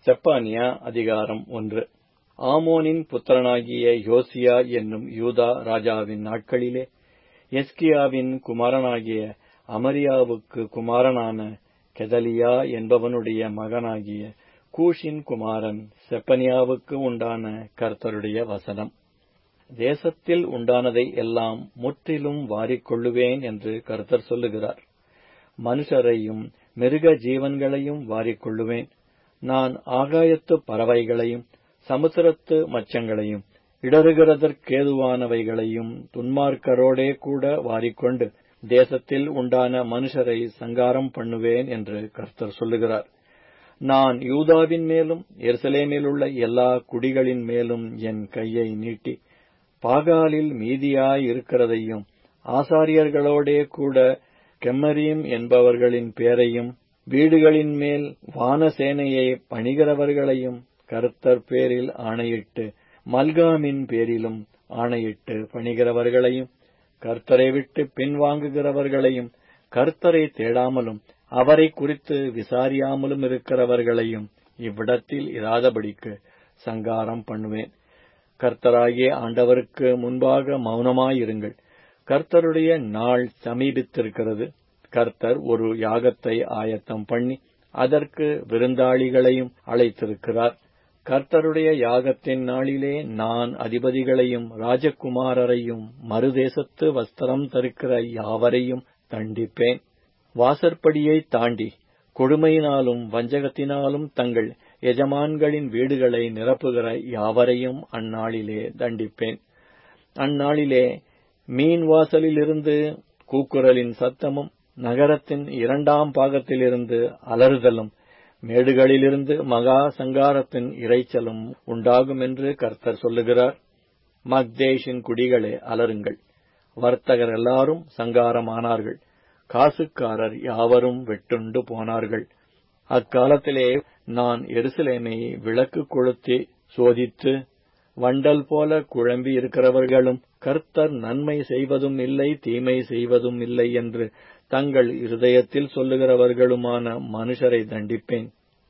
செப்பனியா அதிகாரம் 1. ஆமோனின் புத்திரனாகிய யோசியா என்னும் யூதா ராஜாவின் நாட்களிலே எஸ்கியாவின் குமாரனாகிய அமரியாவுக்கு குமாரனான கெதலியா என்பவனுடைய மகனாகிய கூஷின் குமாரன் செப்பனியாவுக்கு உண்டான கர்த்தருடைய வசனம். தேசத்தில் உண்டானதை எல்லாம் முற்றிலும் வாரிக்கொள்ளுவேன் என்று கர்த்தர் சொல்லுகிறார். மனுஷரையும் மிருக ஜீவன்களையும் வாரிக்கொள்ளுவேன். நான் ஆகாயத்து பறவைகளையும் சமுத்திரத்து மச்சங்களையும் இடறுகிறதற்கேதுவானவைகளையும் துன்மார்க்கரோடே கூட வாரிக்கொண்டு தேசத்தில் உண்டான மனுஷரை சங்காரம் பண்ணுவேன் என்று கர்த்தர் சொல்லுகிறார். நான் யூதாவின் மேலும் எருசலேமிலுள்ள எல்லா குடிகளின் மேலும் என் கையை நீட்டி பாகாலில் மீதியாயிருக்கிறதையும் ஆசாரியர்களோடே கூட கெம்மரீம் என்பவர்களின் பேரையும் வீடுகளின் மேல் வானசேனையை பணிகிறவர்களையும் கர்த்தர் பேரில் ஆணையிட்டு மல்காமின் பேரிலும் ஆணையிட்டு பணிகிறவர்களையும் கர்த்தரை விட்டு பின்வாங்குகிறவர்களையும் கர்த்தரை தேடாமலும் அவரை குறித்து விசாரியாமலும் இருக்கிறவர்களையும் இவ்விடத்தில் இராதபடிக்கு சங்காரம் பண்ணுவேன். கர்த்தராகிய ஆண்டவருக்கு முன்பாக மௌனமாயிருங்கள். கர்த்தருடைய நாள் சமீபித்திருக்கிறது. கர்த்தர் ஒரு யாகத்தை ஆயத்தம் பண்ணி அதற்கு விருந்தாளிகளையும் அழைத்திருக்கிறார். கர்த்தருடைய யாகத்தின் நாளிலே நான் அதிபதிகளையும் ராஜகுமாரரையும் மறுதேசத்து வஸ்திரம் தரிக்கிற யாவரையும் தண்டிப்பேன். வாசற்படியை தாண்டி கொடுமையினாலும் வஞ்சகத்தினாலும் தங்கள் எஜமான்களின் வீடுகளை நிரப்புகிற யாவரையும் அந்நாளிலே தண்டிப்பேன். அந்நாளிலே மீன் வாசலிலிருந்து கூக்குரலின் சத்தமும் நகரத்தின் 2ஆம் பாகத்திலிருந்து அலறுதலும் மேடுகளிலிருந்து மகா சங்காரத்தின் இரைச்சலும் உண்டாகும் என்று கர்த்தர் சொல்லுகிறார். மக்தேஷின் குடிகளே அலறுங்கள். வர்த்தகர் எல்லாரும் சங்காரமானார்கள். காசுக்காரர் யாவரும் வெட்டுண்டு போனார்கள். அக்காலத்திலே நான் எருசலேமை விளக்கு கொளுத்தி சோதித்து வண்டல் போல குழம்பி இருக்கிறவர்களும் கர்த்தர் நன்மை செய்வதும் இல்லை தீமை செய்வதும் இல்லை என்று தங்கள் இருதயத்தில் சொல்லுகிறவர்களுமான மனுஷரை தண்டிப்பேன்.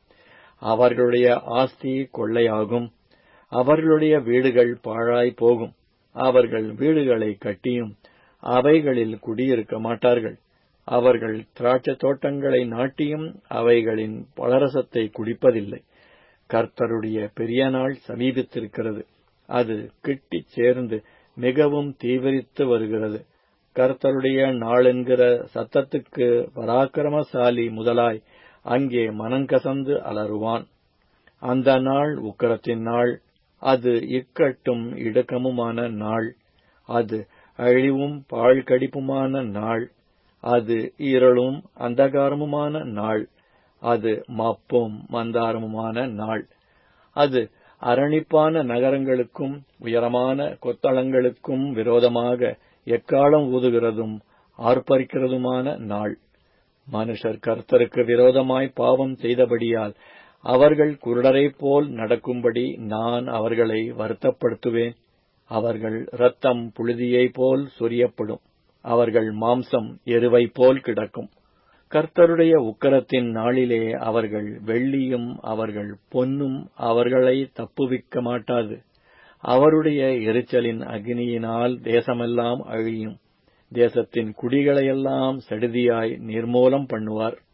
அவர்களுடைய ஆஸ்தி கொள்ளையாகும். அவர்களுடைய வீடுகள் பாழாய் போகும். அவர்கள் வீடுகளை கட்டியும் அவைகளில் குடியிருக்க மாட்டார்கள். அவர்கள் திராட்சை தோட்டங்களை நாட்டியும் அவைகளின் பழரசத்தை குடிப்பதில்லை. கர்த்தருடைய பெரிய நாள் சமீபித்திருக்கிறது. அது கிட்டிச் சேர்ந்து மிகவும் தீவிரித்து வருகிறது. கர்த்தருடைய நாள் என்கிற சத்தத்துக்கு பராக்கிரமசாலி முதலாய் அங்கே மனங்கசந்து அலறுவான். அந்த நாள் உக்கிரத்தின் நாள். அது இக்கட்டும் இடுக்கமுமான நாள். அது அழிவும் பாழ்கடிப்புமான நாள். அது இருளும் அந்தகாரமுமான நாள். அது மப்பும் மந்தாரமுமான நாள். அது அரணிப்பான நகரங்களுக்கும் உயரமான கொத்தளங்களுக்கும் விரோதமாக எக்காலம் ஊதுகிறதும் ஆர்ப்பரிக்கிறதுமான நாள். மனுஷர் கர்த்தருக்கு விரோதமாய் பாவம் செய்தபடியால் அவர்கள் குருடரைப் போல் நடக்கும்படி நான் அவர்களை வருத்தப்படுத்துவேன். அவர்கள் இரத்தம் புழுதியைப் போல் சொரியப்படும். அவர்கள் மாம்சம் எருவைப் போல் கிடக்கும். கர்த்தருடைய உக்கிரத்தின் நாளிலே அவர்கள் வெள்ளியும் அவர்கள் பொன்னும் அவர்களை தப்புவிக்க மாட்டாது. அவருடைய எரிச்சலின் அக்னியினால் தேசமெல்லாம் அழியும். தேசத்தின் குடிகளையெல்லாம் சடுதியாய் நிர்மூலம் பண்ணுவார்.